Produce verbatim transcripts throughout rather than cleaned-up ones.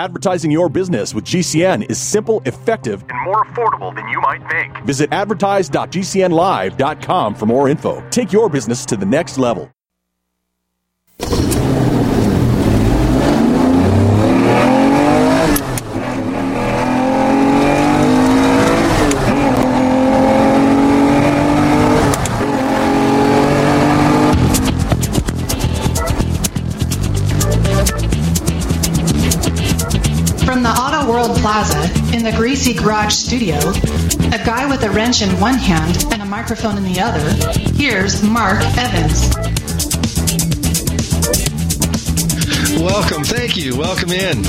Advertising your business with G C N is simple, effective, and more affordable than you might think. Visit advertise dot g c n live dot com for more info. Take your business to the next level. From the Auto World Plaza in the Greasy Garage studio, a guy with a wrench in one hand and a microphone in the other, here's Mark Evans. Welcome. Thank you. Welcome in.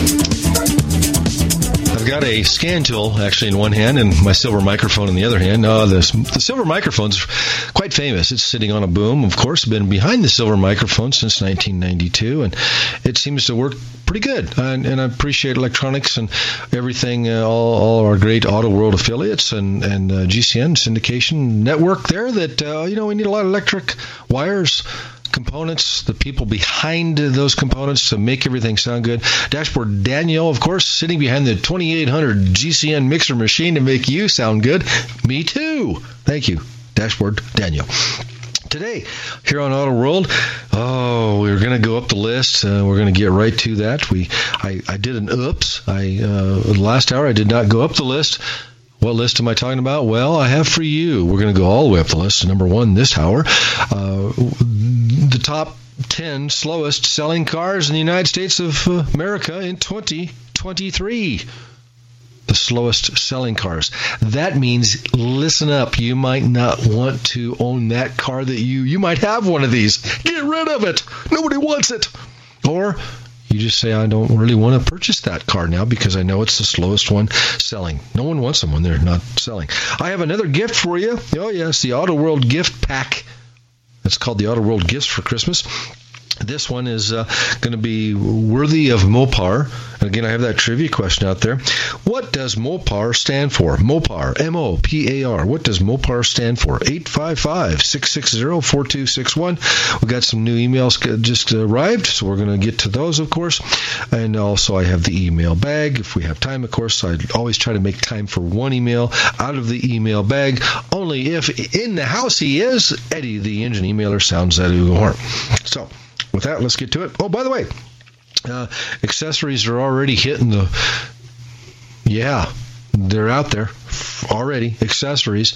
I've got a scan tool actually in one hand and my silver microphone in the other hand. Uh, the, the silver microphone's quite famous. It's sitting on a boom, of course. Been behind the silver microphone since nineteen ninety-two, and it seems to work pretty good. And, and I appreciate electronics and everything, uh, all, all our great Auto World affiliates and, and uh, G C N syndication network there that, uh, you know, we need a lot of electric wires, components, the people behind those components to make everything sound good. Dashboard Daniel, of course, sitting behind the twenty-eight hundred G C N mixer machine to make you sound good. Me too. Thank you, Dashboard Daniel. Today, here on Auto World, oh, we're going to go up the list. Uh, we're going to get right to that. We, I, I did an oops. I uh, last hour I did not go up the list. What list am I talking about? Well, I have for you. We're going to go all the way up the list. Number one this hour, uh, the top ten slowest selling cars in the United States of America in twenty twenty-three. The slowest selling cars. That means, listen up, you might not want to own that car that you, you might have one of these. Get rid of it. Nobody wants it. Or you just say, I don't really want to purchase that car now because I know it's the slowest one selling. No one wants them when they're not selling. I have another gift for you. Oh, yes, the Auto World gift pack. It's called the Auto World Gifts for Christmas. This one is uh, going to be worthy of Mopar. And again, I have that trivia question out there. What does Mopar stand for? Mopar, M O P A R. What does Mopar stand for? eight five five, six six zero, four two six one. We got some new emails just arrived, so we're going to get to those, of course. And also, I have the email bag. If we have time, of course, I always try to make time for one email out of the email bag. Only if in the house he is, Eddie, the engine emailer, sounds that horn. So, with that, let's get to it. Oh, by the way, uh, accessories are already hitting the, yeah, they're out there already. Accessories.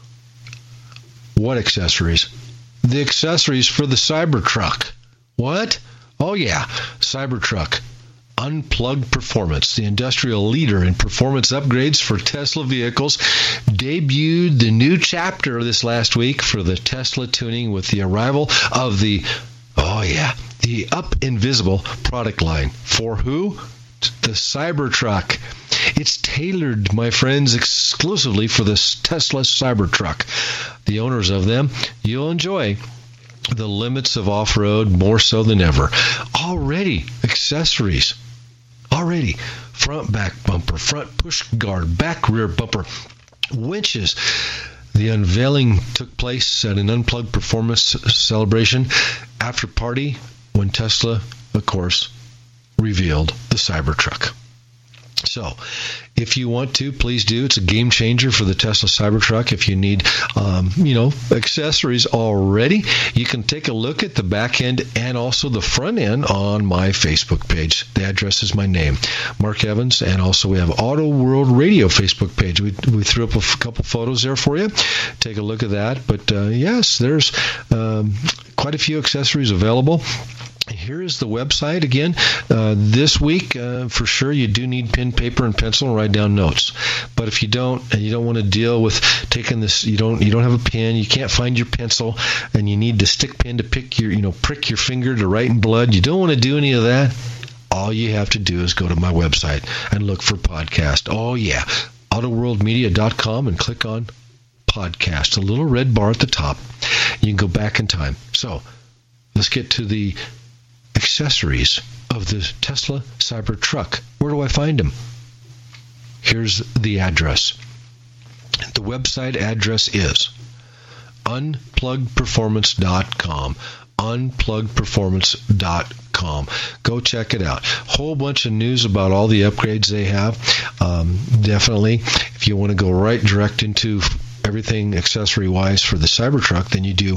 What accessories? The accessories for the Cybertruck. What? Oh, yeah, Cybertruck. Unplugged Performance, the industrial leader in performance upgrades for Tesla vehicles, debuted the new chapter this last week for the Tesla tuning with the arrival of the Oh, yeah. The Up Invisible product line. For who? The Cybertruck. It's tailored, my friends, exclusively for this Tesla Cybertruck. The owners of them, you'll enjoy the limits of off-road more so than ever. Already, accessories. Already. Front back bumper, front push guard, back rear bumper, winches. The unveiling took place at an Unplugged Performance celebration after party when Tesla, of course, revealed the Cybertruck. So, if you want to, please do. It's a game changer for the Tesla Cybertruck. If you need, um, you know, accessories already, you can take a look at the back end and also the front end on my Facebook page. The address is my name, Mark Evans, and also we have Auto World Radio Facebook page. We we threw up a f- couple photos there for you. Take a look at that. But uh, yes, there's um, quite a few accessories available. Here is the website again. Uh, this week, uh, for sure, you do need pen, paper, and pencil and write down notes. But if you don't, and you don't want to deal with taking this, you don't, you don't have a pen, you can't find your pencil, and you need the stick pen to pick your, you know, prick your finger to write in blood. You don't want to do any of that. All you have to do is go to my website and look for podcast. Oh yeah, auto world media dot com and click on podcast. A little red bar at the top. You can go back in time. So let's get to the accessories of the Tesla Cybertruck. Where do I find them? Here's the address. The website address is unplugged performance dot com. unplugged performance dot com. Go check it out. Whole bunch of news about all the upgrades they have. Um, definitely, if you want to go right direct into everything accessory-wise for the Cybertruck, then you do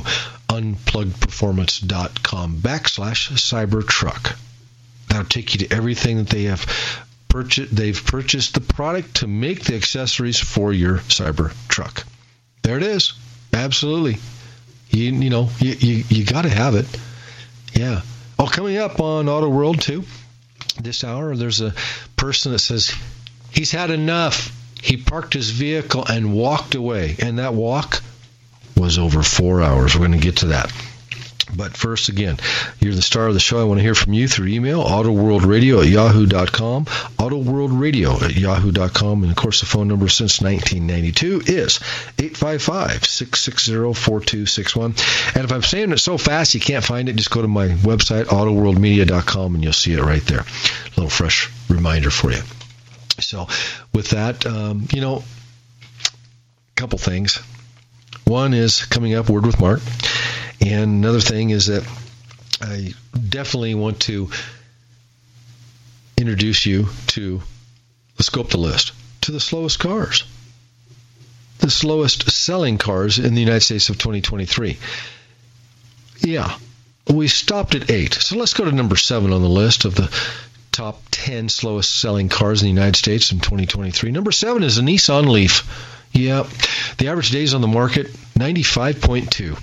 unpluggedperformance.com backslash Cybertruck. That'll take you to everything that they have purchased. They've purchased the product to make the accessories for your Cybertruck. There it is. Absolutely. You you know, you, you, you got to have it. Yeah. Oh, coming up on Auto World, too, this hour, there's a person that says he's had enough. He parked his vehicle and walked away. And that walk was over four hours. We're going to get to that. But first, again, you're the star of the show. I want to hear from you through email, autoworldradio at yahoo dot com, autoworldradio at yahoo dot com. And, of course, the phone number since nineteen ninety-two is eight five five, six six zero, four two six one. And if I'm saying it so fast you can't find it, just go to my website, autoworldmedia dot com, and you'll see it right there. A little fresh reminder for you. So with that, um, you know, a couple things. One is coming up, Word with Mark. And another thing is that I definitely want to introduce you to, let's go up the list, to the slowest cars. The slowest selling cars in the United States of twenty twenty-three. Yeah, we stopped at eight. So let's go to number seven on the list of the top ten slowest selling cars in the United States in twenty twenty-three. Number seven is a Nissan Leaf. Yeah, the average days on the market, ninety-five point two.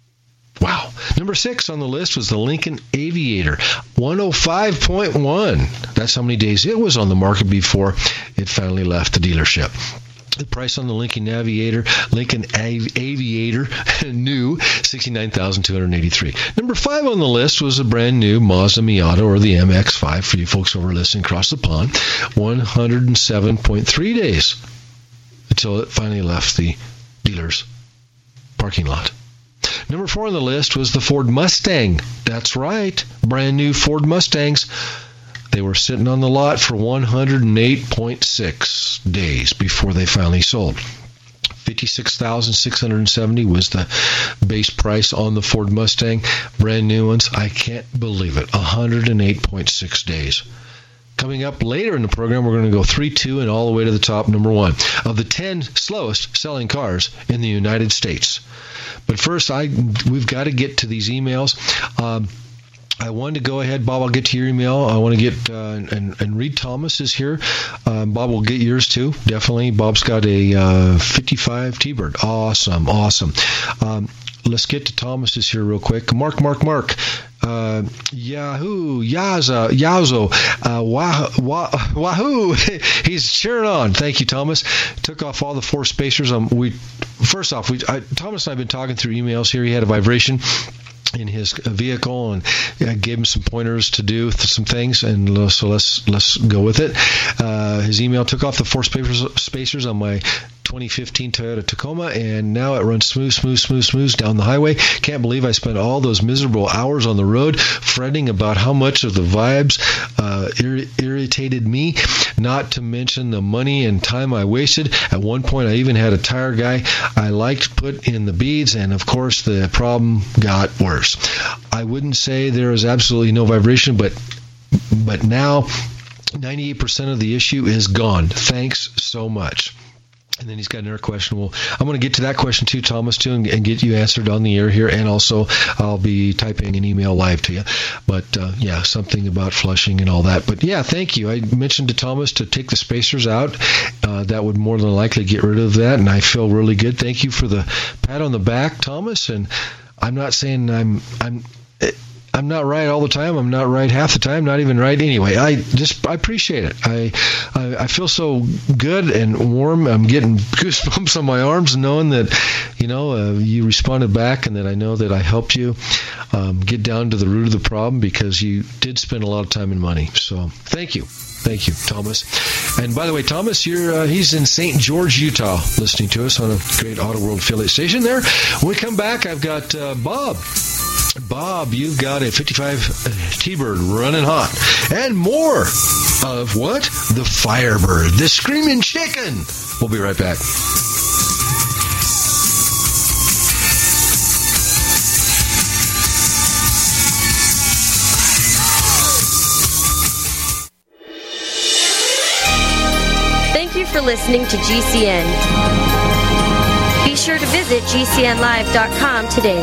Wow. Number six on the list was the Lincoln Aviator, one oh five point one. That's how many days it was on the market before it finally left the dealership. The price on the Lincoln Aviator, Lincoln Av- Aviator, new, sixty-nine thousand two hundred eighty-three. Number five on the list was a brand new Mazda Miata, or the M X five, for you folks over listening across the pond, one oh seven point three days until it finally left the dealer's parking lot. Number four on the list was the Ford Mustang. That's right, brand new Ford Mustangs. They were sitting on the lot for one hundred eight point six days before they finally sold. fifty-six thousand six hundred seventy was the base price on the Ford Mustang. Brand new ones. I can't believe it. one hundred eight point six days. Coming up later in the program, we're going to go three two and all the way to the top, number one, of the ten slowest selling cars in the United States. But first, I we've got to get to these emails. Um, I wanted to go ahead, Bob, I'll get to your email. I want to get, uh, and, and Reed Thomas is here. Um, Bob will get yours too, definitely. Bob's got a uh, fifty-five T-Bird. Awesome, awesome. Um, let's get to Thomas's here real quick. Mark, Mark, Mark. Uh, Yahoo, Yaza, Yazo, uh, wah, wah, Wahoo. He's cheering on. Thank you, Thomas. Took off all the four spacers. Um, we first off, we I, Thomas and I have been talking through emails here. He had a vibration in his vehicle, and I gave him some pointers to do some things, and so let's let's go with it. Uh, his email took off the four spacers, spacers on my twenty fifteen Toyota Tacoma, and now it runs smooth, smooth, smooth, smooth down the highway. Can't believe I spent all those miserable hours on the road fretting about how much of the vibes uh, ir- irritated me, not to mention the money and time I wasted. At one point, I even had a tire guy I liked put in the beads, and of course, the problem got worse. I wouldn't say there is absolutely no vibration, but but now ninety-eight percent of the issue is gone. Thanks so much. And then he's got another question. Well, I'm going to get to that question too, Thomas, too, and, and get you answered on the air here. And also, I'll be typing an email live to you. But, uh, yeah, something about flushing and all that. But, yeah, thank you. I mentioned to Thomas to take the spacers out. Uh, that would more than likely get rid of that, and I feel really good. Thank you for the pat on the back, Thomas. And I'm not saying I'm I'm I'm not right all the time. I'm not right half the time. Not even right anyway. I just I appreciate it. I I, I feel so good and warm. I'm getting goosebumps on my arms knowing that you know uh, you responded back, and that I know that I helped you um, get down to the root of the problem, because you did spend a lot of time and money. So thank you. Thank you, Thomas. And by the way, Thomas, you're uh, he's in Saint George, Utah, listening to us on a great Auto World affiliate station there. When we come back, I've got uh, Bob. Bob, you've got a fifty-five T-Bird running hot. And more of what? The Firebird, the Screaming Chicken. We'll be right back. Thank you for listening to G C N. Be sure to visit G C N live dot com today.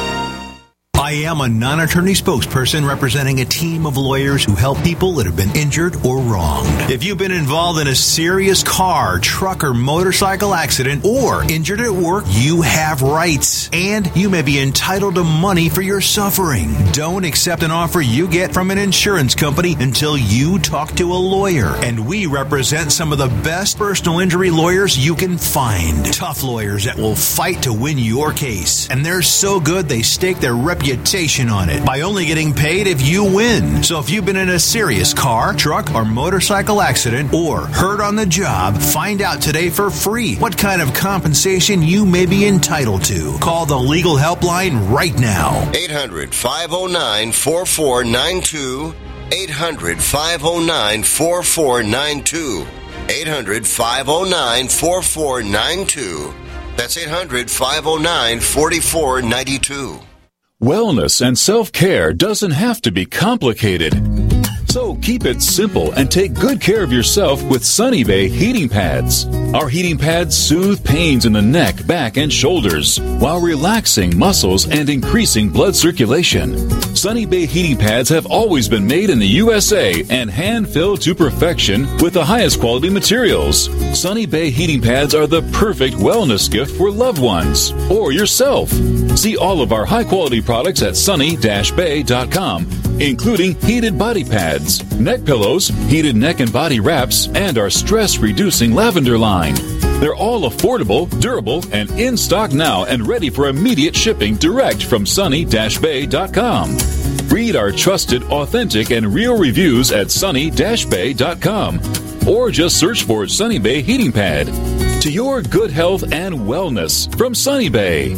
I am a non-attorney spokesperson representing a team of lawyers who help people that have been injured or wronged. If you've been involved in a serious car, truck, or motorcycle accident or injured at work, you have rights, and you may be entitled to money for your suffering. Don't accept an offer you get from an insurance company until you talk to a lawyer. And we represent some of the best personal injury lawyers you can find. Tough lawyers that will fight to win your case. And they're so good they stake their reputation on it by only getting paid if you win. So if you've been in a serious car, truck, or motorcycle accident or hurt on the job, find out today for free what kind of compensation you may be entitled to. Call the legal helpline right now. eight hundred, five oh nine, four four nine two. eight hundred, five oh nine, four four nine two. eight hundred, five oh nine, four four nine two. That's eight hundred, five oh nine, four four nine two. Wellness and self-care doesn't have to be complicated. So keep it simple and take good care of yourself with Sunny Bay heating pads. Our heating pads soothe pains in the neck, back, and shoulders while relaxing muscles and increasing blood circulation. Sunny Bay heating pads have always been made in the U S A and hand-filled to perfection with the highest quality materials. Sunny Bay heating pads are the perfect wellness gift for loved ones or yourself. See all of our high-quality products at sunny dash bay dot com, including heated body pads, neck pillows, heated neck and body wraps, and our stress-reducing lavender line. They're all affordable, durable, and in stock now and ready for immediate shipping direct from sunny dash bay dot com. Read our trusted, authentic, and real reviews at sunny dash bay dot com or just search for Sunny Bay Heating Pad. To your good health and wellness from Sunny Bay.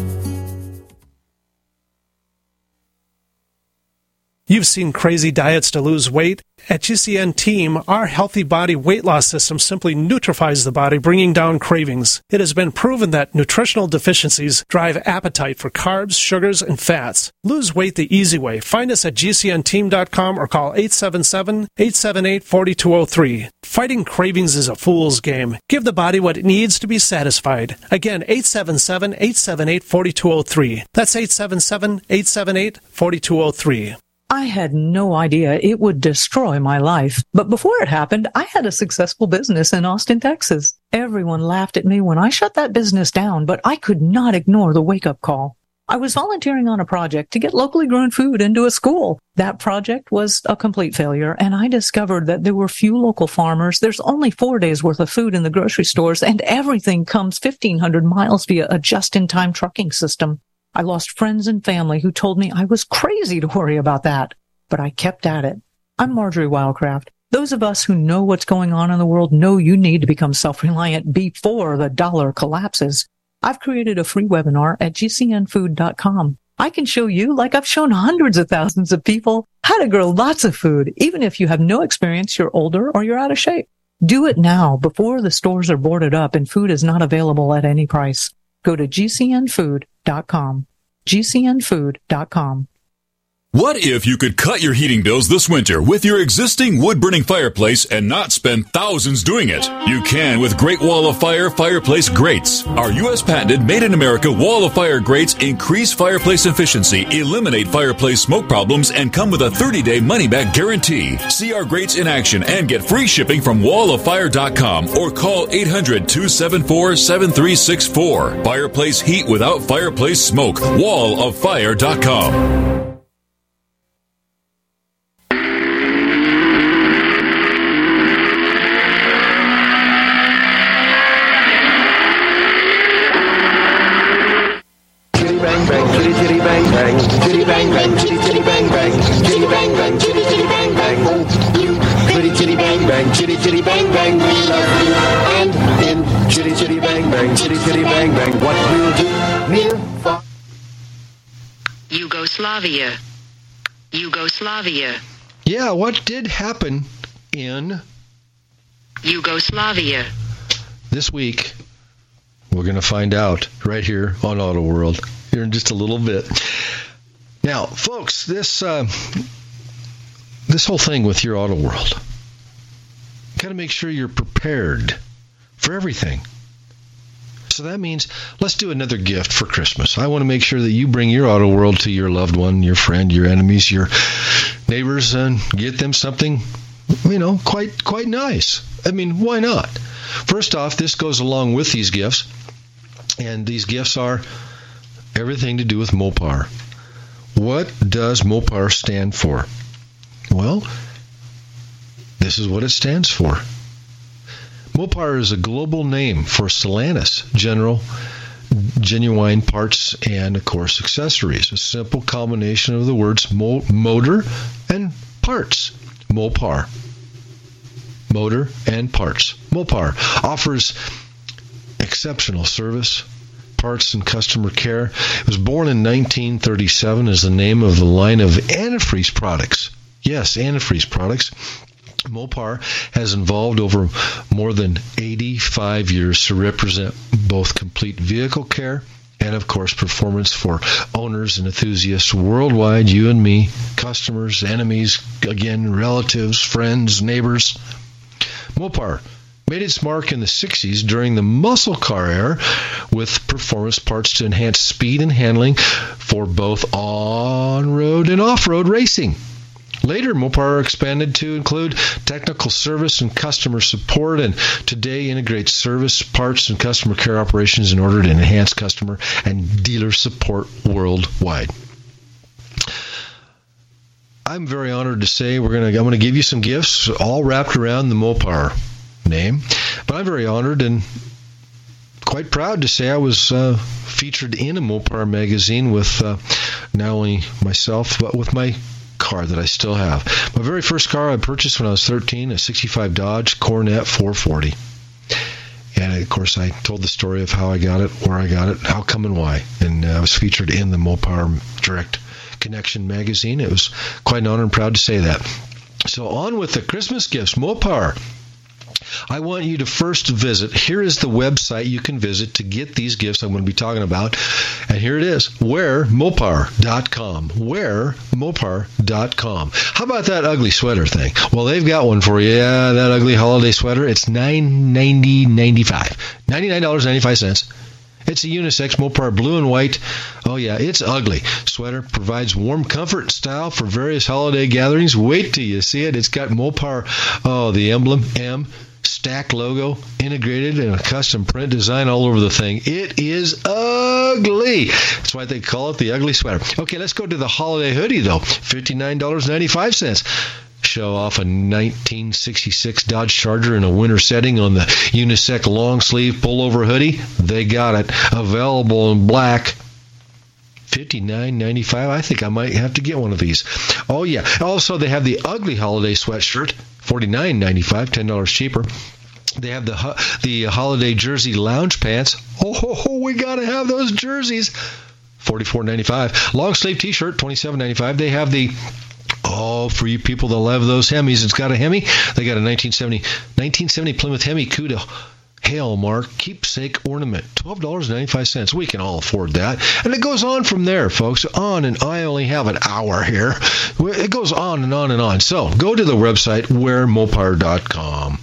You've seen crazy diets to lose weight. At G C N Team, our healthy body weight loss system simply neutralizes the body, bringing down cravings. It has been proven that nutritional deficiencies drive appetite for carbs, sugars, and fats. Lose weight the easy way. Find us at G C N team dot com or call eight seven seven, eight seven eight, four two zero three. Fighting cravings is a fool's game. Give the body what it needs to be satisfied. Again, eight seven seven, eight seven eight, four two zero three. That's eight seven seven, eight seven eight, four two zero three. I had no idea it would destroy my life. But before it happened, I had a successful business in Austin, Texas. Everyone laughed at me when I shut that business down, but I could not ignore the wake-up call. I was volunteering on a project to get locally grown food into a school. That project was a complete failure, and I discovered that there were few local farmers. There's only four days worth of food in the grocery stores, and everything comes fifteen hundred miles via a just-in-time trucking system. I lost friends and family who told me I was crazy to worry about that, but I kept at it. I'm Marjorie Wildcraft. Those of us who know what's going on in the world know you need to become self-reliant before the dollar collapses. I've created a free webinar at G C N food dot com. I can show you, like I've shown hundreds of thousands of people, how to grow lots of food, even if you have no experience, you're older, or you're out of shape. Do it now before the stores are boarded up and food is not available at any price. Go to G C N food dot com. G C N food dot com. What if you could cut your heating bills this winter with your existing wood-burning fireplace and not spend thousands doing it? You can with Great Wall of Fire fireplace grates. Our U S patented made-in-America Wall of Fire grates increase fireplace efficiency, eliminate fireplace smoke problems, and come with a thirty-day money-back guarantee. See our grates in action and get free shipping from wall of fire dot com or call eight hundred, two seven four, seven three six four. Fireplace heat without fireplace smoke. wall of fire dot com. Chitty bang bang, chitty chitty bang bang, chitty bang bang, chitty chitty bang bang. Oh, you pretty chitty bang bang, chitty chitty bang bang. We love you. And in chitty chitty bang bang, chitty chitty bang bang. What we'll do near far. Yugoslavia. Yugoslavia. Yeah, what did happen in Yugoslavia this week? We're going to find out right here on Auto World here in just a little bit. Now, folks, this uh, this whole thing with your Auto World, got to make sure you're prepared for everything. So that means let's do another gift for Christmas. I want to make sure that you bring your Auto World to your loved one, your friend, your enemies, your neighbors, and get them something, you know, quite quite nice. I mean, why not? First off, this goes along with these gifts, and these gifts are everything to do with Mopar. What does Mopar stand for? Well, this is what it stands for. Mopar is a global name for Stellantis General Genuine Parts and, of course, accessories. A simple combination of the words mo- motor and parts. Mopar. Motor and parts. Mopar offers exceptional service, parts, and customer care. It was born in nineteen thirty-seven as the name of the line of antifreeze products. Yes, antifreeze products. Mopar has evolved over more than eighty-five years to represent both complete vehicle care and, of course, performance for owners and enthusiasts worldwide, you and me, customers, enemies, again, relatives, friends, neighbors. Mopar made its mark in the sixties during the muscle car era with performance parts to enhance speed and handling for both on-road and off-road racing. Later, Mopar expanded to include technical service and customer support, and today integrates service, parts, and customer care operations in order to enhance customer and dealer support worldwide. I'm very honored to say we're gonna. I'm going to give you some gifts, all wrapped around the Mopar name. But I'm very honored and quite proud to say I was uh, featured in a Mopar magazine with uh, not only myself but with my car that I still have. My very first car I purchased when I was thirteen, a sixty-five Dodge Coronet four forty. And, of course, I told the story of how I got it, where I got it, how come and why. And uh, I was featured in the Mopar Direct Connection magazine. It was quite an honor and proud to say that. So on with the Christmas gifts. Mopar. I want you to first visit. Here is the website you can visit to get these gifts I'm going to be talking about. And here it is, wear mopar dot com. wear mopar dot com. How about that ugly sweater thing? Well, they've got one for you. Yeah, that ugly holiday sweater. It's nine ninety ninety-five. ninety-nine dollars and ninety-five cents. It's a unisex Mopar blue and white. Oh, yeah, it's ugly. Sweater provides warm comfort and style for various holiday gatherings. Wait till you see it. It's got Mopar, oh, the emblem, M, stack logo, integrated in a custom print design all over the thing. It is ugly. That's why they call it the ugly sweater. Okay, let's go to the holiday hoodie, though. fifty-nine dollars and ninety-five cents. Show off a nineteen sixty-six Dodge Charger in a winter setting on the unisex long sleeve pullover hoodie. They got it. Available in black. fifty-nine ninety-five. I think I might have to get one of these. Oh, yeah. Also, they have the ugly holiday sweatshirt. forty-nine ninety-five, ten dollars cheaper. They have the the holiday jersey lounge pants. Oh, ho, ho, we got to have those jerseys. forty-four ninety-five. Long sleeve t-shirt, twenty-seven ninety-five. They have the Oh, for you people that love those Hemis, it's got a Hemi. They got a nineteen seventy, nineteen seventy Plymouth Hemi Cuda Hail Mark keepsake ornament, twelve dollars and ninety-five cents. We can all afford that. And it goes on from there, folks. On, and I only have an hour here. It goes on and on and on. So go to the website, wear mopar dot com.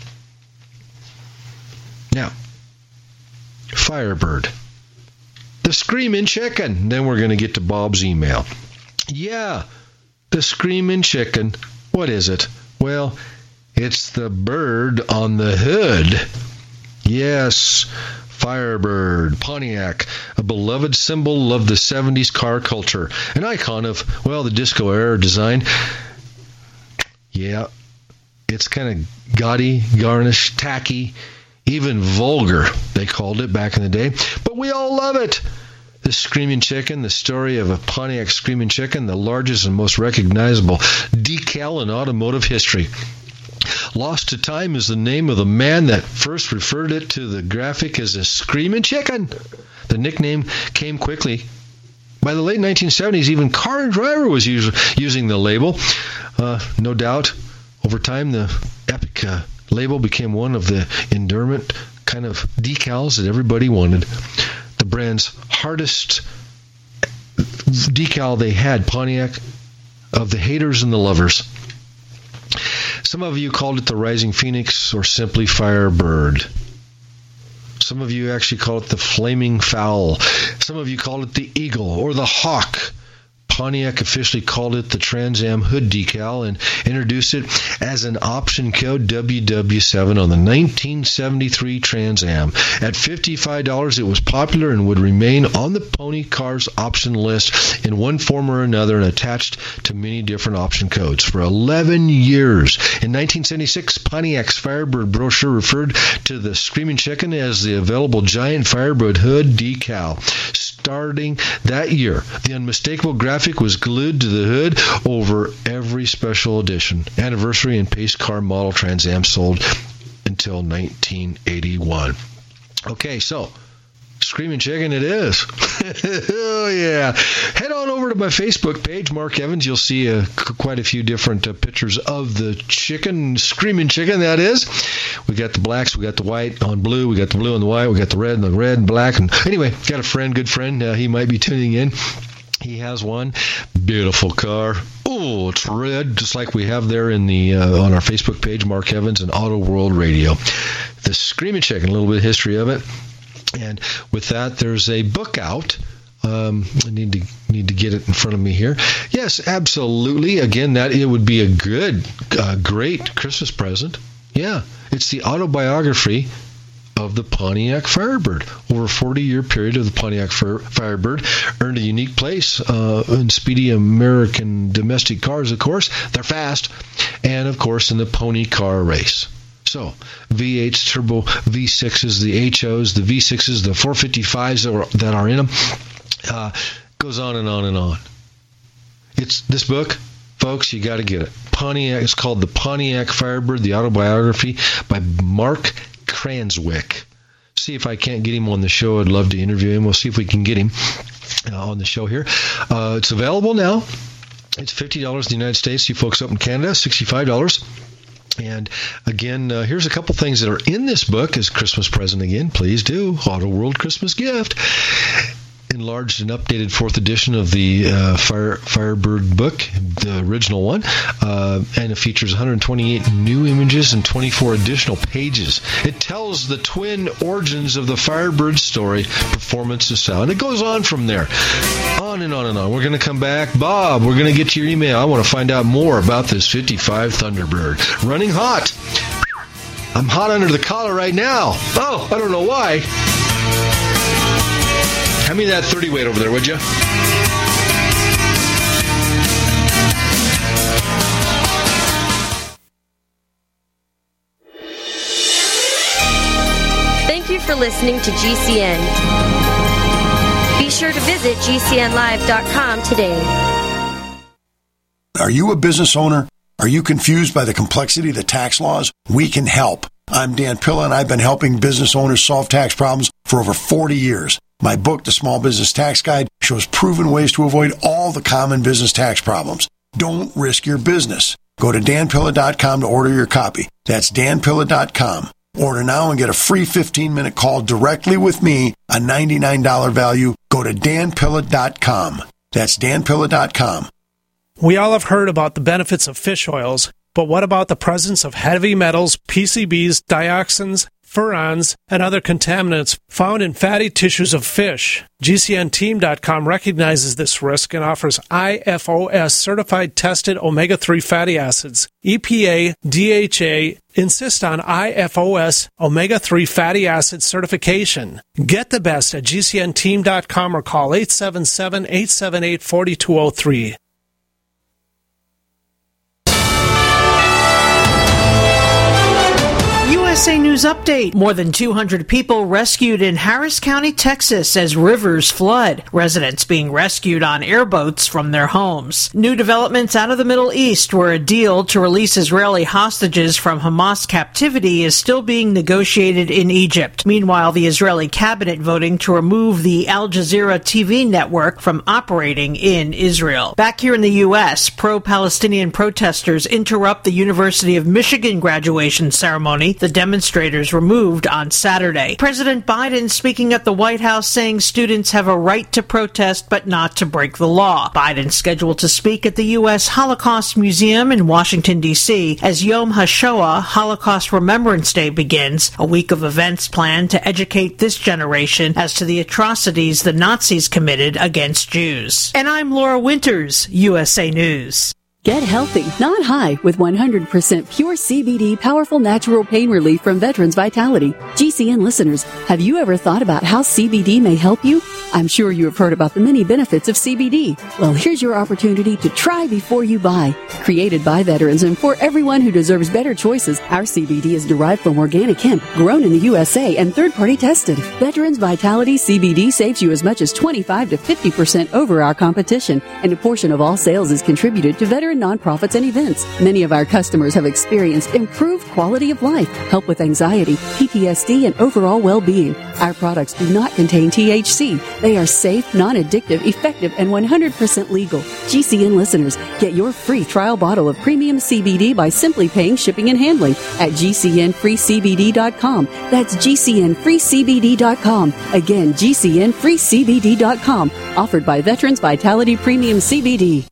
Now, Firebird. The Screamin' Chicken. Then we're going to get to Bob's email. Yeah. The Screamin' Chicken. What is it? Well, it's the bird on the hood. Yes, Firebird, Pontiac, a beloved symbol of the seventies car culture. An icon of, well, the disco era design. Yeah, it's kind of gaudy, garnish, tacky, even vulgar, they called it back in the day. But we all love it. The Screamin' Chicken, the story of a Pontiac Screamin' Chicken, the largest and most recognizable decal in automotive history. Lost to Time is the name of the man that first referred it to the graphic as a Screamin' Chicken. The nickname came quickly. By the late nineteen seventies, even Car and Driver was us- using the label. Uh, no doubt, over time, the Epic uh, label became one of the endearment kind of decals that everybody wanted. The brand's hardest decal they had, Pontiac, of the haters and the lovers. Some of you called it the Rising Phoenix or simply Firebird. Some of you actually call it the Flaming Fowl. Some of you call it the Eagle or the Hawk. Pontiac officially called it the Trans Am hood decal and introduced it as an option code W W seven on the nineteen seventy-three Trans Am. At fifty-five dollars, it was popular and would remain on the Pony Cars option list in one form or another and attached to many different option codes for eleven years. In nineteen seventy-six, Pontiac's Firebird brochure referred to the Screaming Chicken as the available giant Firebird hood decal. Starting that year, the unmistakable graphic was glued to the hood over every special edition, anniversary, and pace car model Trans Am sold until nineteen eighty-one. Okay, so Screaming Chicken it is. Oh, yeah. Head on over to my Facebook page, Mark Evans. You'll see uh, quite a few different uh, pictures of the chicken, Screaming Chicken, that is. We got the blacks, we got the white on blue, we got the blue and the white, we got the red and the red and black. And anyway, got a friend, good friend. Uh, he might be tuning in. He has one. Beautiful car. Oh, it's red, just like we have there in the uh, on our Facebook page, Mark Evans and Auto World Radio. The Screaming Chicken, a little bit of history of it. And with that, there's a book out. Um, I need to need to get it in front of me here. Yes, absolutely. Again, that it would be a good, uh, great Christmas present. Yeah, it's the autobiography of the Pontiac Firebird. Over a forty-year period of the Pontiac Firebird earned a unique place uh, in speedy American domestic cars, of course. They're fast. And, of course, in the pony car race. So, V eights, turbo V sixes, the H Os, the V sixes, the four fifty-fives that are, that are in them, uh, goes on and on and on. It's this book, folks, you got to get it. Pontiac, it's called The Pontiac Firebird, the autobiography by Mark Cranswick. See if I can't get him on the show. I'd love to interview him. We'll see if we can get him uh, on the show here. Uh, it's available now. It's fifty dollars in the United States. You folks up in Canada, sixty-five dollars. And again, uh, here's a couple things that are in this book as Christmas present again. Please do. Auto World Christmas gift. Enlarged and updated fourth edition of the uh, Fire, Firebird book, the original one. Uh, and it features one hundred twenty-eight new images and twenty-four additional pages. It tells the twin origins of the Firebird story, performance and style. And it goes on from there. On and on and on. We're going to come back. Bob, we're going to get to your email. I want to find out more about this fifty-five Thunderbird. Running hot. I'm hot under the collar right now. Oh, I don't know why. Hand me that thirty weight over there, would you? Thank you for listening to G C N. Be sure to visit G C N live dot com today. Are you a business owner? Are you confused by the complexity of the tax laws? We can help. I'm Dan Pilla, and I've been helping business owners solve tax problems for over forty years. My book, The Small Business Tax Guide, shows proven ways to avoid all the common business tax problems. Don't risk your business. Go to Dan Pilla dot com to order your copy. That's Dan Pilla dot com. Order now and get a free fifteen-minute call directly with me, a ninety-nine dollars value. Go to Dan Pilla dot com. That's Dan Pilla dot com. We all have heard about the benefits of fish oils, but what about the presence of heavy metals, P C Bs, dioxins, furans, and other contaminants found in fatty tissues of fish? G C N team dot com recognizes this risk and offers I F O S certified tested omega three fatty acids. E P A, D H A insist on I F O S omega three fatty acid certification. Get the best at G C N team dot com or call eight seven seven, eight seven eight, four two zero three. U S A News Update. More than two hundred people rescued in Harris County, Texas as rivers flood. Residents being rescued on airboats from their homes. New developments out of the Middle East, where a deal to release Israeli hostages from Hamas captivity is still being negotiated in Egypt. Meanwhile, the Israeli cabinet voting to remove the Al Jazeera T V network from operating in Israel. Back here in the U S, pro-Palestinian protesters interrupt the University of Michigan graduation ceremony. The demonstrators removed on Saturday. President Biden speaking at the White House saying students have a right to protest but not to break the law. Biden scheduled to speak at the U S Holocaust Museum in Washington, D C as Yom HaShoah, Holocaust Remembrance Day, begins, a week of events planned to educate this generation as to the atrocities the Nazis committed against Jews. And I'm Laura Winters, U S A News. Get healthy, not high, with one hundred percent pure C B D powerful natural pain relief from Veterans Vitality. G C N listeners, have you ever thought about how C B D may help you? I'm sure you have heard about the many benefits of C B D. Well, here's your opportunity to try before you buy. Created by veterans and for everyone who deserves better choices, our C B D is derived from organic hemp, grown in the U S A and third-party tested. Veterans Vitality C B D saves you as much as twenty-five to fifty percent over our competition, and a portion of all sales is contributed to veteran nonprofits and events. Many of our customers have experienced improved quality of life, help with anxiety, P T S D, and overall well-being. Our products do not contain T H C. They are safe, non-addictive, effective, and one hundred percent legal. G C N listeners, get your free trial bottle of premium C B D by simply paying shipping and handling at G C N free C B D dot com. That's G C N free C B D dot com. Again, G C N free C B D dot com. Offered by Veterans Vitality Premium C B D.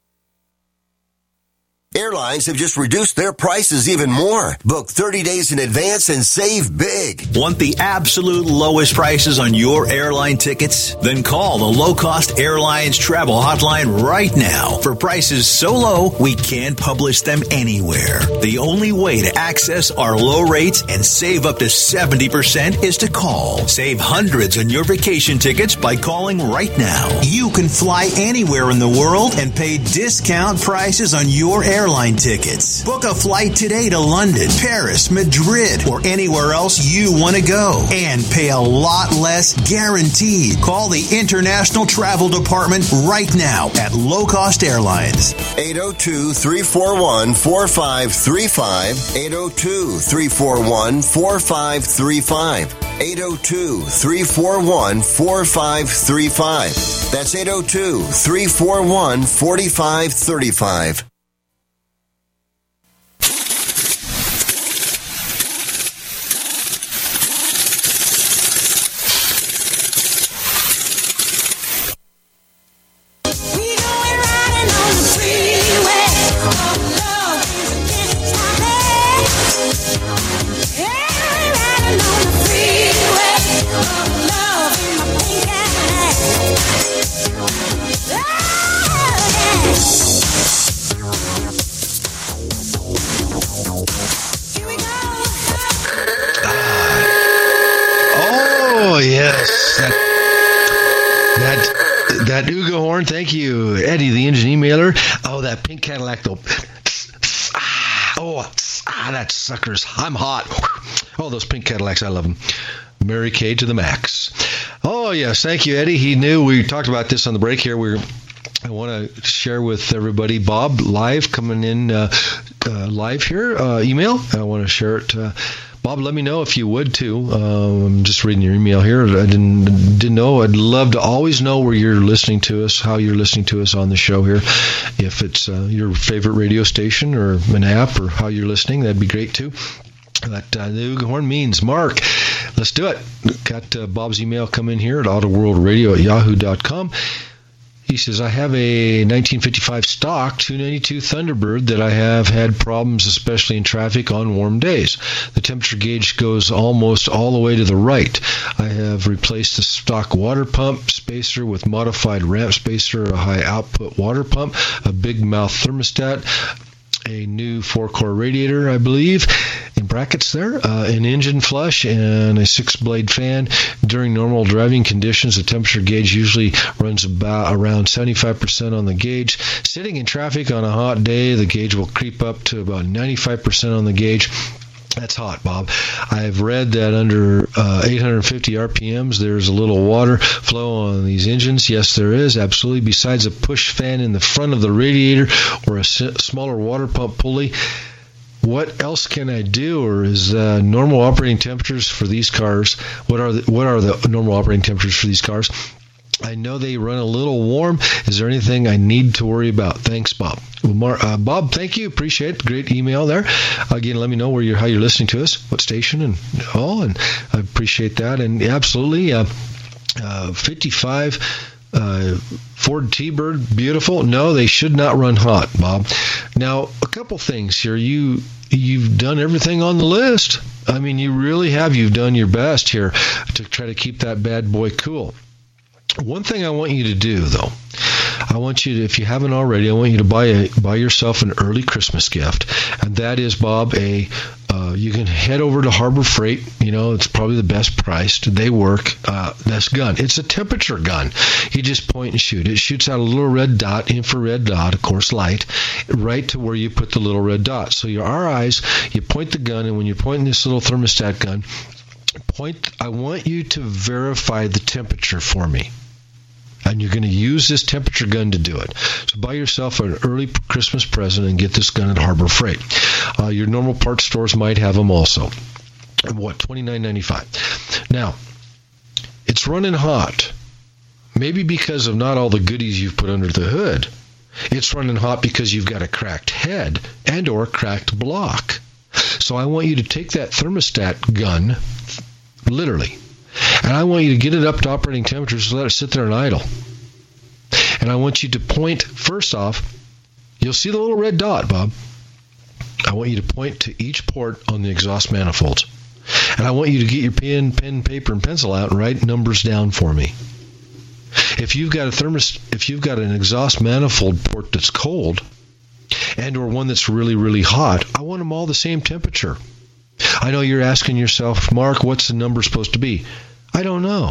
Airlines have just reduced their prices even more. Book thirty days in advance and save big. Want the absolute lowest prices on your airline tickets? Then call the Low Cost Airlines Travel Hotline right now for prices so low we can't publish them anywhere. The only way to access our low rates and save up to seventy percent is to call. Save hundreds on your vacation tickets by calling right now. You can fly anywhere in the world and pay discount prices on your airline Airline tickets. Book a flight today to London, Paris, Madrid, or anywhere else you want to go and pay a lot less guaranteed. Call the International Travel Department right now at Low Cost Airlines. eight oh two, three four one, four five three five. eight oh two, three four one, four five three five. eight oh two, three four one, four five three five. That's eight oh two, three four one, four five three five. That Ugo horn, thank you, Eddie, the engine emailer. Oh, that pink Cadillac, though. Oh, ah, that sucker's. I'm hot. Oh, those pink Cadillacs, I love them. Mary Kay to the max. Oh, yes, thank you, Eddie. He knew we talked about this on the break here. We're I want to share with everybody, Bob, live, coming in uh, uh, live here, uh, email. I want to share it. Uh, Bob, let me know if you would, too. Uh, I'm just reading your email here. I didn't didn't know. I'd love to always know where you're listening to us, how you're listening to us on the show here. If it's uh, your favorite radio station or an app or how you're listening, that'd be great, too. That uh, the Ughorn means, Mark, let's do it. Got uh, Bob's email come in here at autoworldradio at yahoo dot com. He says, I have a nineteen fifty-five stock two ninety-two Thunderbird that I have had problems, especially in traffic on warm days. The temperature gauge goes almost all the way to the right. I have replaced the stock water pump spacer with modified ramp spacer, a high output water pump, a big mouth thermostat, a new four-core radiator, I believe, in brackets there, uh, an engine flush, and a six-blade fan. During normal driving conditions, the temperature gauge usually runs about around seventy-five percent on the gauge. Sitting in traffic on a hot day, the gauge will creep up to about ninety-five percent on the gauge. That's hot, Bob. I've read that under uh, eight hundred fifty R P Ms, there's a little water flow on these engines. Yes, there is, absolutely. Besides a push fan in the front of the radiator or a s- smaller water pump pulley, what else can I do? Or is uh, normal operating temperatures for these cars? What are the, what are the normal operating temperatures for these cars? I know they run a little warm. Is there anything I need to worry about? Thanks, Bob. Well, Mar- uh, Bob, thank you. Appreciate it. Great email there. Again, let me know where you're, how you're listening to us, what station, and all. And I appreciate that. And absolutely, uh, uh, fifty-five uh, Ford T-Bird, beautiful. No, they should not run hot, Bob. Now, a couple things here. You you've done everything on the list. I mean, you really have. You've done your best here to try to keep that bad boy cool. One thing I want you to do, though, I want you to, if you haven't already, I want you to buy a, buy yourself an early Christmas gift, and that is, Bob, a uh, you can head over to Harbor Freight. You know, it's probably the best priced. They work. Uh, this gun, it's a temperature gun. You just point and shoot. It shoots out a little red dot, infrared dot, of course, light, right to where you put the little red dot. So your our eyes, you point the gun, and when you're pointing this little thermostat gun, point. I want you to verify the temperature for me. And you're going to use this temperature gun to do it. So buy yourself an early Christmas present and get this gun at Harbor Freight. Uh, your normal parts stores might have them also. What, twenty-nine ninety-five. Now, it's running hot. Maybe because of not all the goodies you've put under the hood. It's running hot because you've got a cracked head and or cracked block. So I want you to take that thermostat gun, literally, and I want you to get it up to operating temperature, so let it sit there and idle. And I want you to point, first off, you'll see the little red dot, Bob. I want you to point to each port on the exhaust manifolds. And I want you to get your pen, pen, paper, and pencil out and write numbers down for me. If you've got a thermos, if you've got an exhaust manifold port that's cold, and or one that's really, really hot, I want them all the same temperature. I know you're asking yourself, Mark, what's the number supposed to be? I don't know.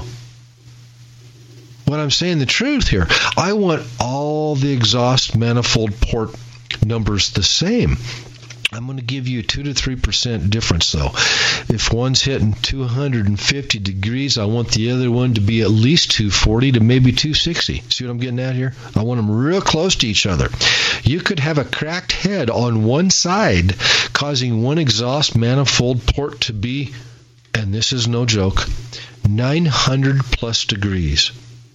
What I'm saying, the truth here, I want all the exhaust manifold port numbers the same. I'm going to give you a two to three percent difference, though. If one's hitting two hundred fifty degrees, I want the other one to be at least two forty to maybe two sixty. See what I'm getting at here? I want them real close to each other. You could have a cracked head on one side, causing one exhaust manifold port to be, and this is no joke, nine hundred plus degrees.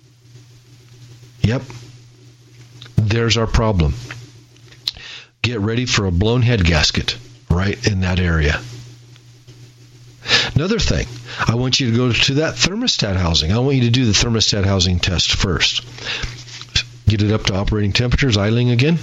Yep. There's our problem. Get ready for a blown head gasket right in that area. Another thing, I want you to go to that thermostat housing. I want you to do the thermostat housing test first. Get it up to operating temperatures, idling again.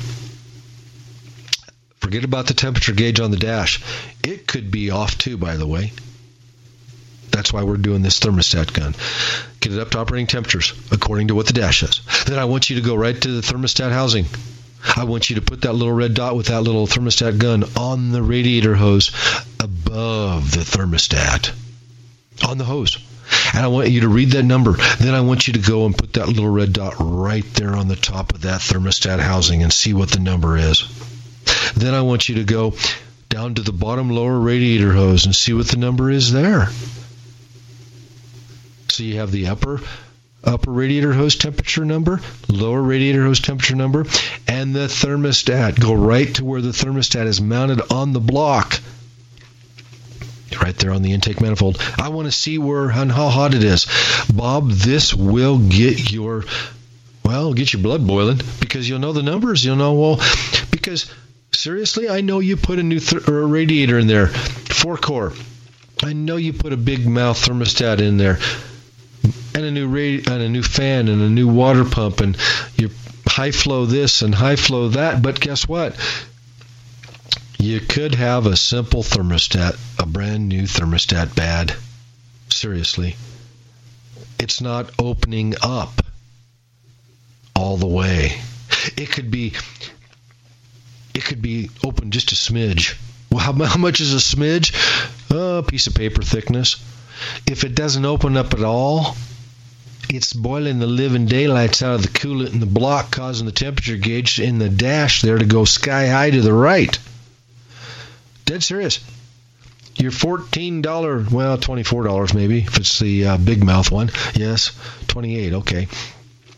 Forget about the temperature gauge on the dash. It could be off too, by the way. That's why we're doing this thermostat gun. Get it up to operating temperatures according to what the dash says. Then I want you to go right to the thermostat housing. I want you to put that little red dot with that little thermostat gun on the radiator hose above the thermostat, on the hose. And I want you to read that number. Then I want you to go and put that little red dot right there on the top of that thermostat housing and see what the number is. Then I want you to go down to the bottom lower radiator hose and see what the number is there. So you have the upper upper radiator hose temperature number, lower radiator hose temperature number, and the thermostat. Go right to where the thermostat is mounted on the block. Right there on the intake manifold. I want to see where and how hot it is. Bob, this will get your, well, get your blood boiling, because you'll know the numbers. You'll know, well, because seriously, I know you put a new th- or a radiator in there, four core. I know you put a big mouth thermostat in there, and a new radi- and a new fan and a new water pump, and you high flow this and high flow that. But guess what? You could have a simple thermostat, a brand new thermostat bad. Seriously. It's not opening up all the way. It could be it could be open just a smidge. Well, how, how much is a smidge? Oh, a piece of paper thickness. If it doesn't open up at all, it's boiling the living daylights out of the coolant in the block, causing the temperature gauge in the dash there to go sky high to the right. Dead serious. Your fourteen dollars, well, twenty-four dollars maybe, if it's the uh, big mouth one. Yes, twenty-eight, okay.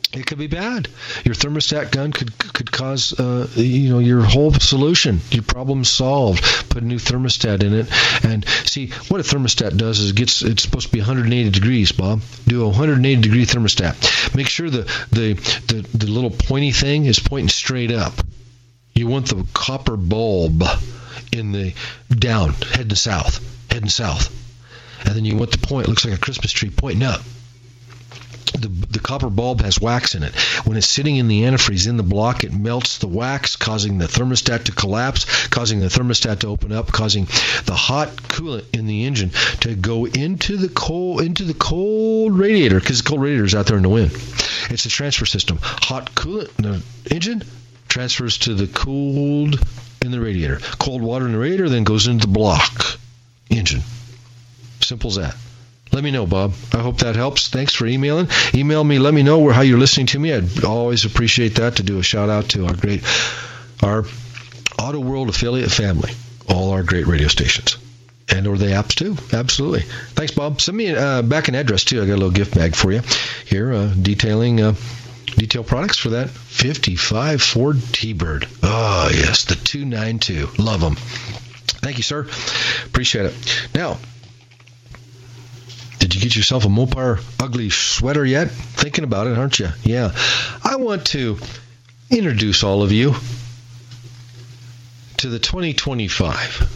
It could be bad. Your thermostat gun could could cause, uh, you know, your whole solution, your problem solved. Put a new thermostat in it, and see what a thermostat does is it gets it's supposed to be one hundred eighty degrees. Bob, do a one hundred eighty degree thermostat. Make sure the the the, the little pointy thing is pointing straight up. You want the copper bulb in the down, heading south, heading south, and then you want the point. It looks like a Christmas tree pointing up. The, the copper bulb has wax in it. When it's sitting in the antifreeze in the block, it melts the wax, causing the thermostat to collapse, causing the thermostat to open up, causing the hot coolant in the engine to go into the cold into the cold radiator, because the cold radiator is out there in the wind. It's a transfer system. Hot coolant in the engine transfers to the cold in the radiator. Cold water in the radiator then goes into the block engine. Simple as that. Let me know, Bob. I hope that helps. Thanks for emailing. Email me. Let me know where, how you're listening to me. I'd always appreciate that, to do a shout-out to our great, our Auto World affiliate family, all our great radio stations, and or the apps, too. Absolutely. Thanks, Bob. Send me uh, back an address, too. I got a little gift bag for you here, uh, detailing uh, detail products for that fifty-five Ford T-Bird. Oh, yes, the two ninety-two. Love them. Thank you, sir. Appreciate it. Now, did you get yourself a Mopar ugly sweater yet? Thinking about it, aren't you? Yeah. I want to introduce all of you to the twenty twenty-five.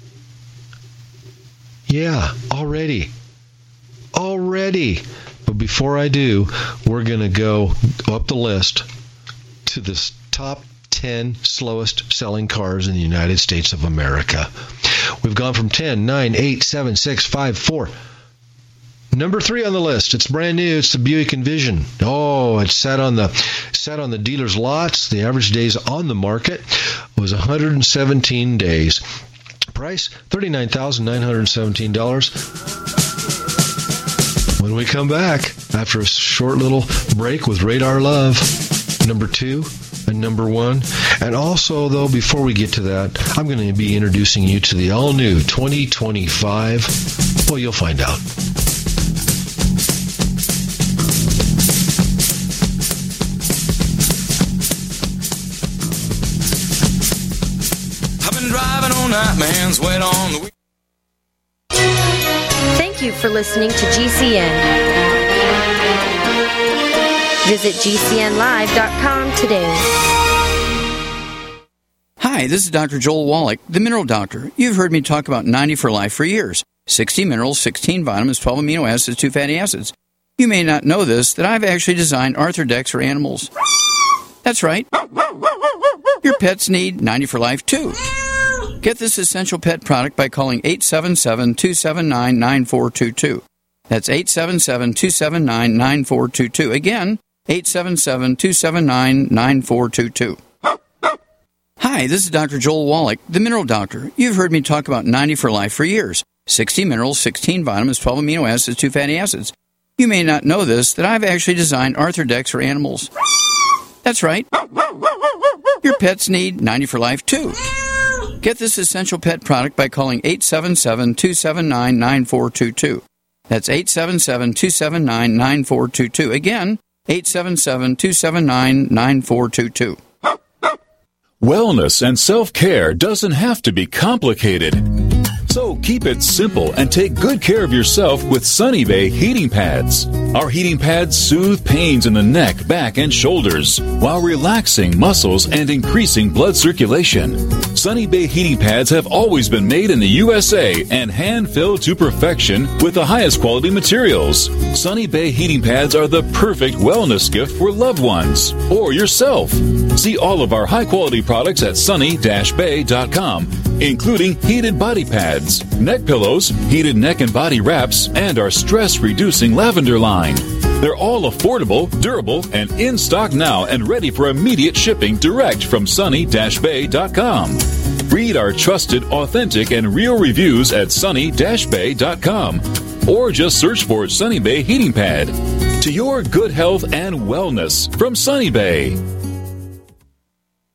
Yeah, already. Already. But before I do, we're going to go up the list to the top ten slowest selling cars in the United States of America. We've gone from ten, nine, eight, seven, six, five, four. Number three on the list. It's brand new. It's the Buick Envision. Oh, it sat on the sat on the dealer's lots. The average days on the market was one hundred seventeen days. Price thirty-nine thousand nine hundred seventeen dollars. When we come back after a short little break with Radar Love, number two and number one. And also, though, before we get to that, I'm going to be introducing you to the all-new twenty twenty-five. Well, you'll find out. Driving all night, my hands wet on the wheel. Thank you for listening to G C N. Visit G C N live dot com today. Hi, this is Doctor Joel Wallach, the Mineral Doctor. You've heard me talk about ninety for Life for years. sixty minerals, sixteen vitamins, twelve amino acids, two fatty acids. You may not know this, that I've actually designed Arthrodex for animals. That's right. Your pets need ninety for Life, too. Get this essential pet product by calling eight seven seven, two seven nine, nine four two two. That's eight seven seven, two seven nine, nine four two two. Again, eight seven seven, two seven nine, nine four two two. Hi, this is Doctor Joel Wallach, the Mineral Doctor. You've heard me talk about ninety for Life for years. sixty minerals, sixteen vitamins, twelve amino acids, two fatty acids. You may not know this, that I've actually designed Arthrodex for animals. That's right. Your pets need ninety for Life, too. Get this essential pet product by calling eight seven seven, two seven nine, nine four two two. That's eight seven seven, two seven nine, nine four two two. Again, eight seven seven, two seven nine, nine four two two. Wellness and self-care doesn't have to be complicated. So keep it simple and take good care of yourself with Sunny Bay heating pads. Our heating pads soothe pains in the neck, back, and shoulders while relaxing muscles and increasing blood circulation. Sunny Bay heating pads have always been made in the U S A and hand-filled to perfection with the highest quality materials. Sunny Bay heating pads are the perfect wellness gift for loved ones or yourself. See all of our high-quality products at sunny dash bay dot com, including heated body pads, neck pillows, heated neck and body wraps, and our stress-reducing lavender line. They're all affordable, durable, and in stock now and ready for immediate shipping direct from sunny dash bay dot com. Read our trusted, authentic, and real reviews at sunny dash bay dot com or just search for Sunny Bay Heating Pad. To your good health and wellness from Sunny Bay.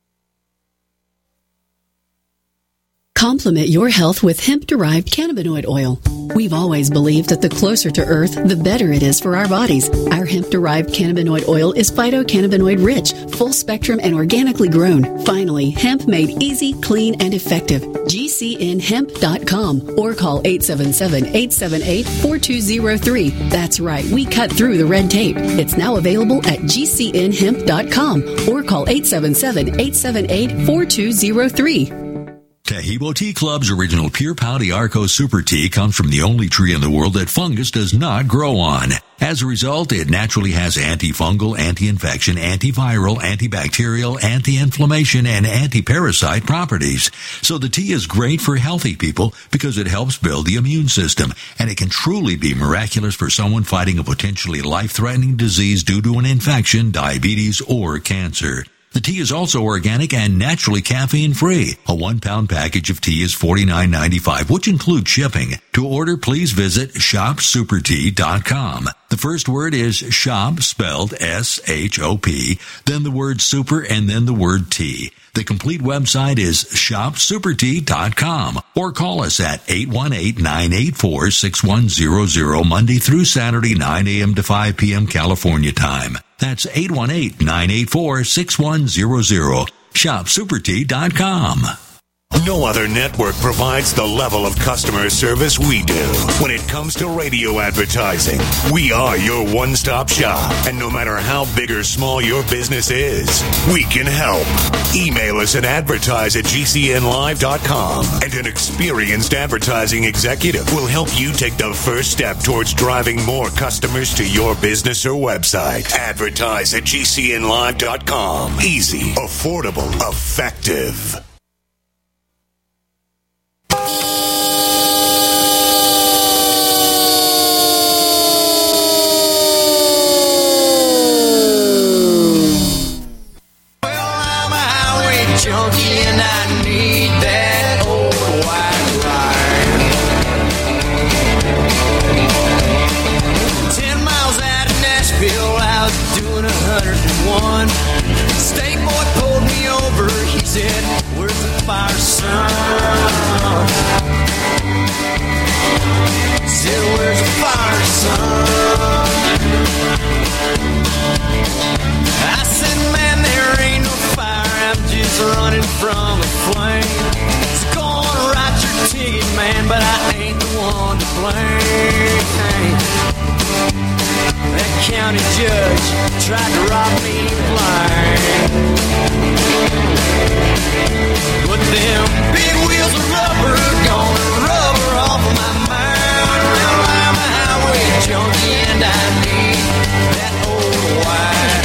Complement your health with hemp-derived cannabinoid oil. We've always believed that the closer to Earth, the better it is for our bodies. Our hemp-derived cannabinoid oil is phytocannabinoid rich, full spectrum, and organically grown. Finally, hemp made easy, clean, and effective. G C N hemp dot com or call eight seven seven, eight seven eight, four two zero three. That's right, we cut through the red tape. It's now available at G C N hemp dot com or call eight seven seven, eight seven eight, four two zero three. Taheebo Tea Club's original Pure Pau D'Arco Super Tea comes from the only tree in the world that fungus does not grow on. As a result, it naturally has antifungal, anti-infection, antiviral, antibacterial, anti-inflammation, and anti-parasite properties. So the tea is great for healthy people because it helps build the immune system, and it can truly be miraculous for someone fighting a potentially life-threatening disease due to an infection, diabetes, or cancer. The tea is also organic and naturally caffeine-free. A one-pound package of tea is forty-nine ninety-five, which includes shipping. To order, please visit shop super tea dot com. The first word is shop, spelled S H O P, then the word super, and then the word tea. The complete website is shop super tea dot com or call us at eight one eight, nine eight four, six one zero zero Monday through Saturday, nine a.m. to five p.m. California time. That's eight one eight, nine eight four, six one zero zero. shop super tea dot com. No other network provides the level of customer service we do. When it comes to radio advertising, we are your one-stop shop. And no matter how big or small your business is, we can help. Email us at advertise at G C N live dot com, and an experienced advertising executive will help you take the first step towards driving more customers to your business or website. Advertise at G C N live dot com. Easy, affordable, effective. Junkie and I need that old white line. Ten miles out of Nashville, I was doing a hundred and one. State boy pulled me over. He said, "Where's the fire, son?" Said, "Where's the fire, son?" I said, "Man, there ain't no fire. I'm just running from a flame. So go on, write your ticket, man, but I ain't the one to blame." That county judge tried to rob me blind, but them big wheels of rubber gonna rubber off of my mind. Well, I'm a highway junkie and I need that old white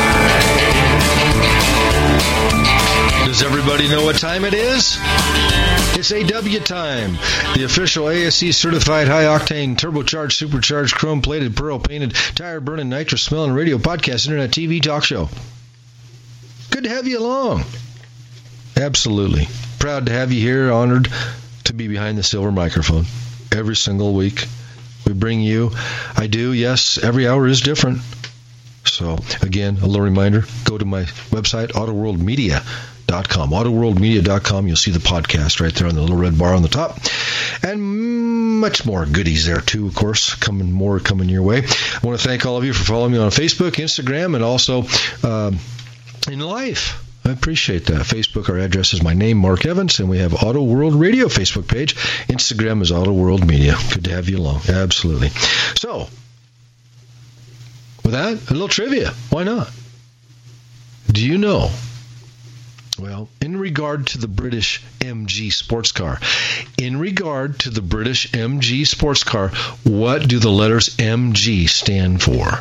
line. Does everybody know what time it is? It's A W time. The official A S E certified high-octane, turbocharged, supercharged, chrome-plated, pearl-painted, tire-burning, nitrous-smelling radio podcast, internet, T V, talk show. Good to have you along. Absolutely. Proud to have you here. Honored to be behind the silver microphone. Every single week we bring you, I do, yes, every hour is different. So, again, a little reminder, go to my website, auto world media dot com. auto world media dot com. You'll see the podcast right there on the little red bar on the top. And much more goodies there, too, of course. Coming more coming your way. I want to thank all of you for following me on Facebook, Instagram, and also um, in life. I appreciate that. Facebook, our address is my name, Mark Evans, and we have Auto World Radio Facebook page. Instagram is Auto World Media. Good to have you along. Absolutely. So, with that, a little trivia. Why not? Do you know? Well, in regard to the British M G sports car, in regard to the British M G sports car, what do the letters M G stand for?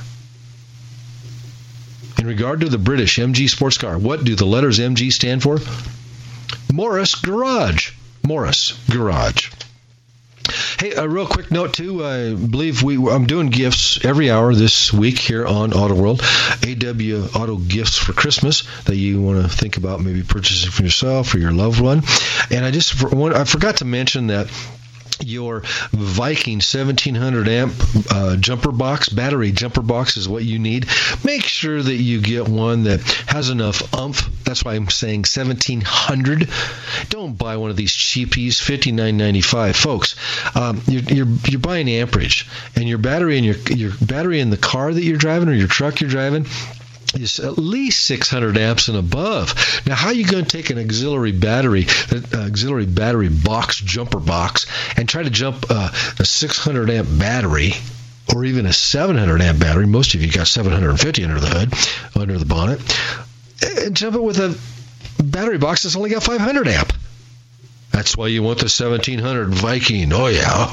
In regard to the British M G sports car, what do the letters M G stand for? Morris Garage. Morris Garage. Hey, a real quick note, too. I believe we I'm doing gifts every hour this week here on Auto World. A W Auto Gifts for Christmas that you want to think about maybe purchasing for yourself or your loved one. And I just I forgot to mention that your Viking seventeen hundred amp uh, jumper box, battery jumper box is what you need. Make sure that you get one that has enough oomph. That's why I'm saying seventeen hundred. Don't buy one of these cheapies, fifty-nine ninety-five, folks. Um, you're, you're you're buying amperage, and your battery in your your battery in the car that you're driving or your truck you're driving is at least six hundred amps and above. Now, how are you going to take an auxiliary battery, an auxiliary battery box, jumper box, and try to jump uh, a six hundred amp battery or even a seven hundred amp battery? Most of you got seven hundred fifty under the hood, under the bonnet, and jump it with a battery box that's only got five hundred amp. That's why you want the seventeen hundred Viking. Oh,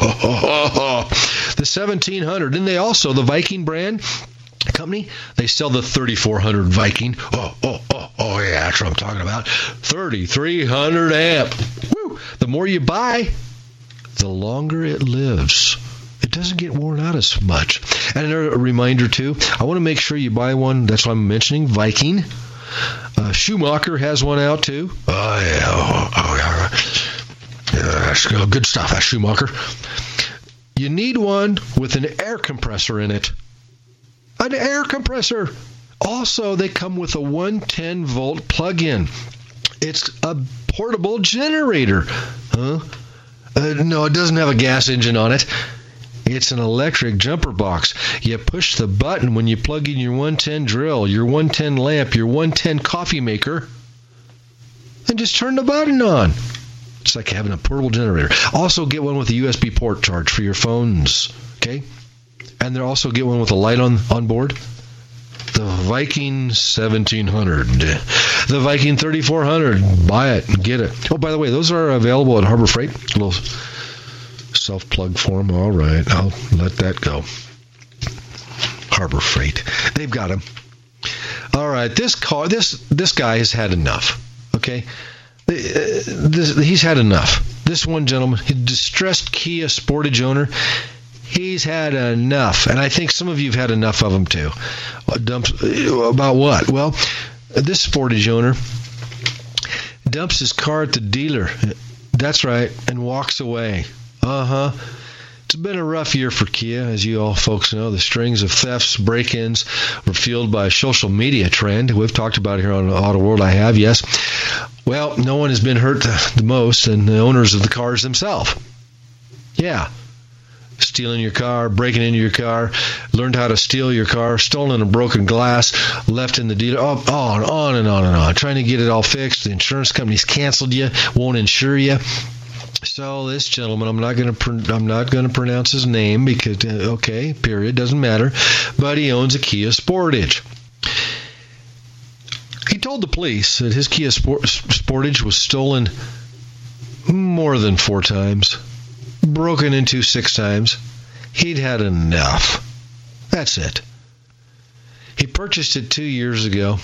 yeah. The seventeen hundred. And they also, the Viking brand company, they sell the thirty-four hundred Viking. Oh, oh, oh, oh, yeah, that's what I'm talking about. thirty-three hundred amp. Woo! The more you buy, the longer it lives. It doesn't get worn out as much. And a reminder, too, I want to make sure you buy one. That's why I'm mentioning Viking. Uh, Schumacher has one out, too. Oh, yeah. Oh, oh yeah. yeah. That's good stuff, that Schumacher. You need one with an air compressor in it. An air compressor. Also, they come with a one ten volt plug-in. It's a portable generator. Huh? Uh, no, it doesn't have a gas engine on it. It's an electric jumper box. You push the button when you plug in your one ten drill, your one ten lamp, your one ten coffee maker, and just turn the button on. It's like having a portable generator. Also, get one with a U S B port charge for your phones. Okay? And they also get one with a light on, on board. The Viking seventeen hundred. The Viking thirty-four hundred. Buy it and get it. Oh, by the way, those are available at Harbor Freight. A little self-plug for them. All right, I'll let that go. Harbor Freight. They've got them. All right, this car, this this guy has had enough. Okay? This, he's had enough. This one gentleman, a distressed Kia Sportage owner, he's had enough, and I think some of you have had enough of them too. Dumps, about what? Well, this Sportage owner dumps his car at the dealer. That's right, and walks away. Uh-huh. It's been a rough year for Kia, as you all folks know. The strings of thefts, break-ins were fueled by a social media trend. We've talked about it here on Auto World. I have, yes. Well, no one has been hurt the most than the owners of the cars themselves. Yeah. Stealing your car, breaking into your car, learned how to steal your car, stolen and broken glass, left in the dealer, oh, on, on and on and on, trying to get it all fixed. The insurance company's canceled you, won't insure you. So this gentleman, I'm not going to I'm not going to pronounce his name because okay, period, doesn't matter. But he owns a Kia Sportage. He told the police that his Kia Sport, Sportage was stolen more than four times. Broken into six times. He'd had enough. That's it. He purchased it two years ago.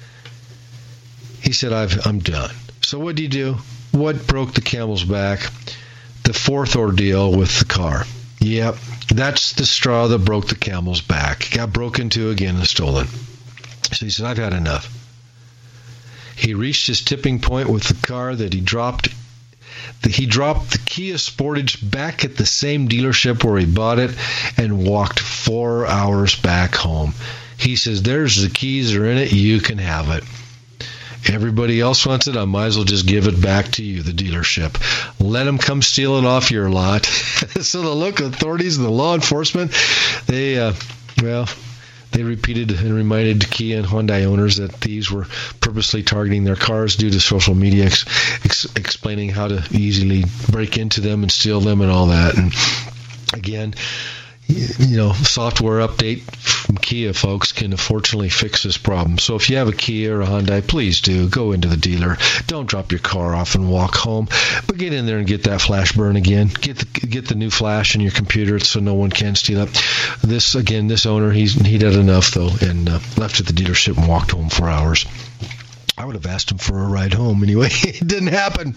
He said, I've, I'm done. So what did he do? What broke the camel's back? The fourth ordeal with the car. Yep, that's the straw that broke the camel's back. Got broken into again and stolen. So he said, I've had enough. He reached his tipping point with the car that he dropped He dropped the Kia Sportage back at the same dealership where he bought it and walked four hours back home. He says, there's the keys are in it. You can have it. Everybody else wants it. I might as well just give it back to you, the dealership. Let them come steal it off your lot. So the local authorities and the law enforcement, they, uh, well... They repeated and reminded Kia and Hyundai owners that thieves were purposely targeting their cars due to social media, ex- ex- explaining how to easily break into them and steal them and all that. And again, you know, software update from Kia, folks, can unfortunately fix this problem. So if you have a Kia or a Hyundai, please do go into the dealer. Don't drop your car off and walk home, but get in there and get that flash burn again. Get the, get the new flash in your computer so no one can steal it. This again, this owner, he's he did enough though, and uh, left at the dealership and walked home for hours. I would have asked him for a ride home anyway. It didn't happen.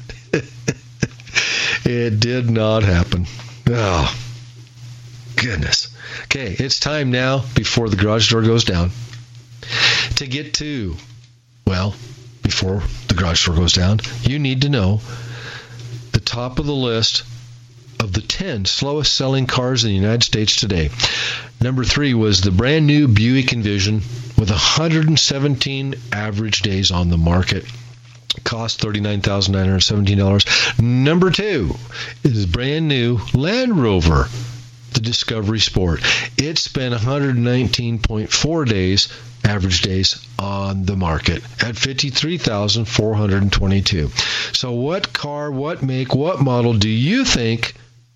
It did not happen. Oh. Goodness. Okay, it's time now, before the garage door goes down, to get to, well, before the garage door goes down, you need to know the top of the list of the ten slowest selling cars in the United States today. Number three was the brand new Buick Envision with one hundred seventeen average days on the market. Cost thirty-nine thousand nine hundred seventeen dollars. Number two is brand new Land Rover, the Discovery Sport. It spent one hundred nineteen point four days, average days on the market at fifty-three thousand four hundred twenty-two. So what car, what make, what model do you think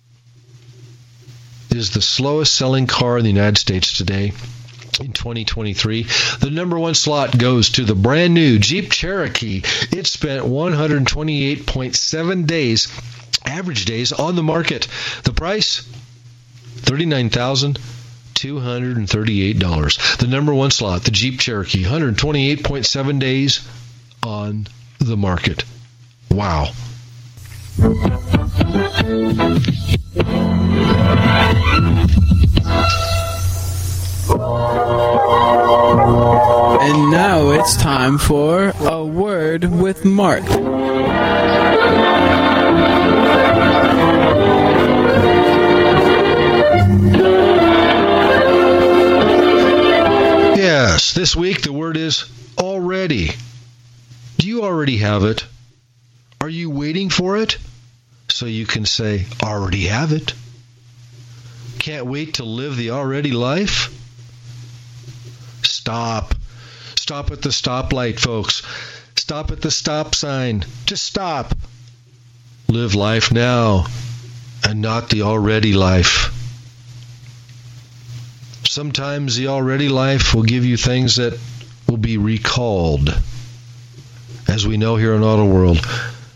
is the slowest selling car in the United States today in twenty twenty-three? The number one slot goes to the brand new Jeep Cherokee. It spent one hundred twenty-eight point seven days, average days on the market. The price, thirty-nine thousand two hundred thirty-eight dollars. The number one slot, the Jeep Cherokee, one hundred twenty-eight point seven days on the market. Wow. And now it's time for A Word with Mark. Yes, this week the word is already. Do you already have it? Are you waiting for it? So you can say, already have it. Can't wait to live the already life? Stop. Stop at the stoplight, folks. Stop at the stop sign. Just stop. Live life now and not the already life. Sometimes the already life will give you things that will be recalled. As we know here in Auto World,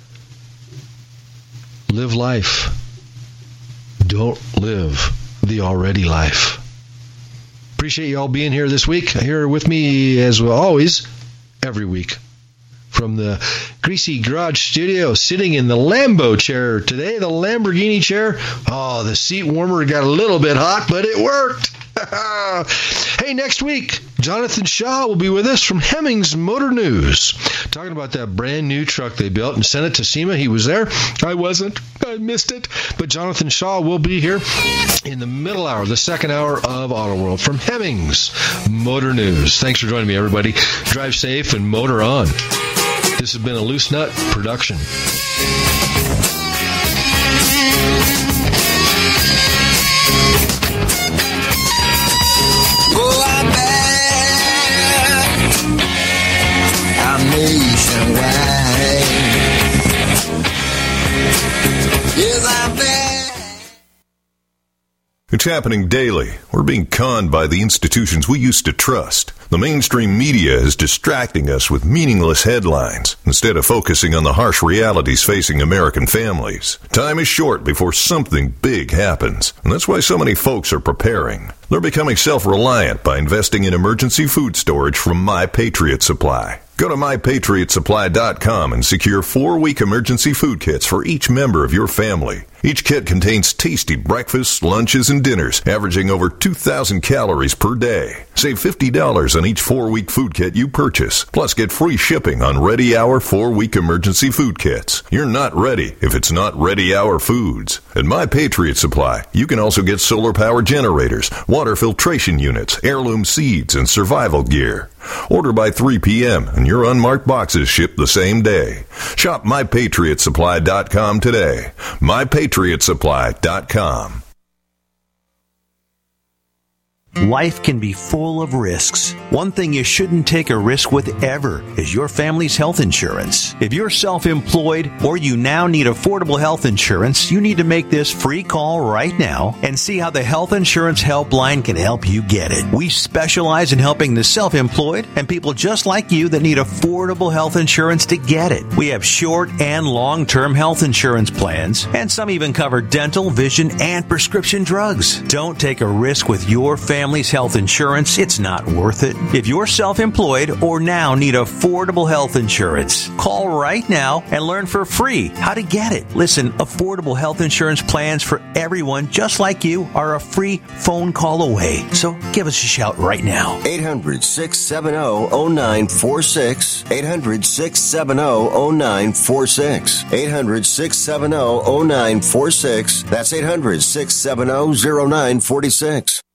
live life. Don't live the already life. Appreciate you all being here this week. Here with me, as always, every week. From the Greasy Garage Studio, sitting in the Lambo chair today, the Lamborghini chair. Oh, the seat warmer got a little bit hot, but it worked. Hey, next week, Jonathan Shaw will be with us from Hemmings Motor News, talking about that brand new truck they built and sent it to SEMA. He was there. I wasn't. I missed it. But Jonathan Shaw will be here in the middle hour, the second hour of Auto World from Hemmings Motor News. Thanks for joining me, everybody. Drive safe and motor on. This has been a Loose Nut production. Oh, I'm back. I'm nationwide. Yes, I'm back. It's happening daily. We're being conned by the institutions we used to trust. The mainstream media is distracting us with meaningless headlines instead of focusing on the harsh realities facing American families. Time is short before something big happens, and that's why so many folks are preparing. They're becoming self-reliant by investing in emergency food storage from My Patriot Supply. Go to my patriot supply dot com and secure four-week emergency food kits for each member of your family. Each kit contains tasty breakfasts, lunches, and dinners, averaging over two thousand calories per day. Save fifty dollars on each four-week food kit you purchase. Plus, get free shipping on Ready Hour four-week emergency food kits. You're not ready if it's not Ready Hour Foods. At My Patriot Supply, you can also get solar power generators, water filtration units, heirloom seeds, and survival gear. Order by three p.m. and your unmarked boxes ship the same day. Shop my patriot supply dot com today. my patriot supply dot com. Life can be full of risks. One thing you shouldn't take a risk with ever is your family's health insurance. If you're self-employed or you now need affordable health insurance, you need to make this free call right now and see how the Health Insurance Helpline can help you get it. We specialize in helping the self-employed and people just like you that need affordable health insurance to get it. We have short and long-term health insurance plans, and some even cover dental, vision, and prescription drugs. Don't take a risk with your family family's health insurance, it's not worth it. If you're self-employed or now need affordable health insurance, call right now and learn for free how to get it. Listen, affordable health insurance plans for everyone just like you are a free phone call away. So give us a shout right now. eight hundred, six seven zero, zero nine four six. eight hundred, six seven zero, zero nine four six. eight hundred, six seven zero, zero nine four six. That's eight hundred, six seven zero, zero nine four six.